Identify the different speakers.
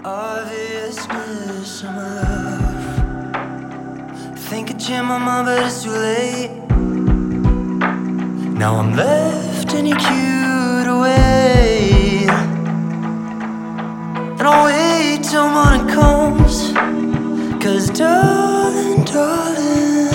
Speaker 1: obviousness of my love. Think I changed my mind, but it's too late. Now I'm left in your cute away, and I'll wait till morning comes. 'Cause darling, darling,